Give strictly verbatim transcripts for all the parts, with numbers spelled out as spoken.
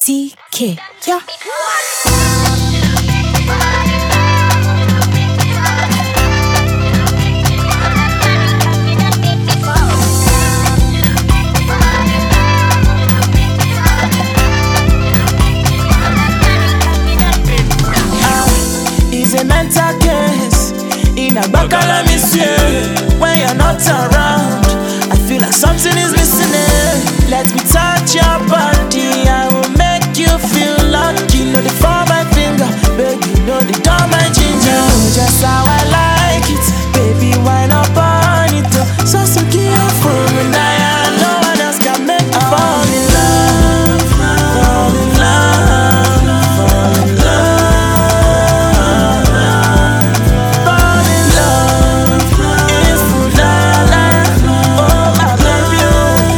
T K, yeah. It's a mental case in a bacala monsieur. When you're not around, I feel like something is missing. eh. Let me touch your body, I will make you feel lucky. Know the form my finger, baby, know the dumb my ginger. Know just how I like it, baby, why not burn it up? So so give for me, now no one else can make me fall in love, fall in love, fall in love. Fall in love, if you love, oh I love you.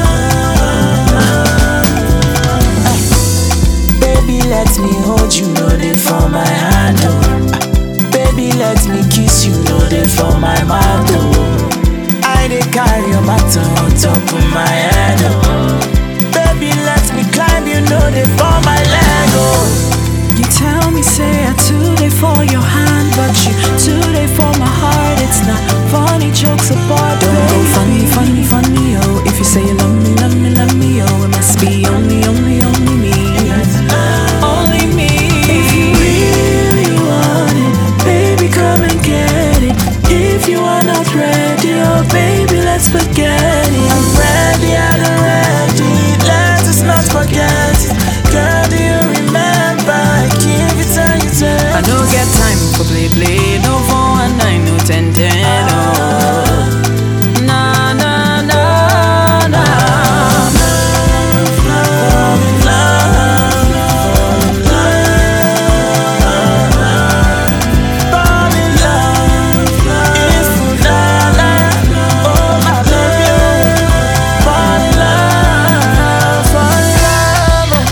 Baby, let me hold you, know they for my hand, oh. Baby, let me kiss you, know they for my mouth, oh. I dey carry your matter on top of my head, oh. Baby, let me climb, you know they for my leg, oh. You tell me, say I today for your hand, but you today for my heart. It's not funny, jokes apart. Don't go funny, funny, funny, oh. If you say you love me, love me, love me, oh, it must be only, only, only me. Only me. If you really want it, baby, come and get it. If you are not ready, oh baby, let's forget it. I'm ready, I'm ready, let us not forget it. Girl, do you remember? I give it to you, I to don't get time for play, play. No four one nine, no ten ten, oh. Nah, nah, nah, nah. fall in love, fall in love, if you love, oh I love you. Fall in love, fall in love.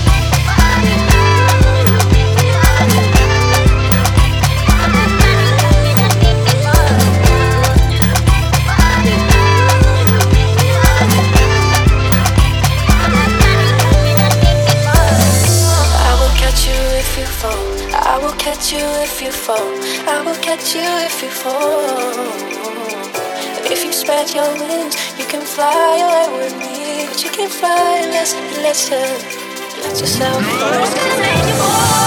I will catch you if you fall. I will catch you if you fall. I will catch you if you fall. If you spread your wings, you can fly away with me. But you can't fly unless, unless you let yourself fall.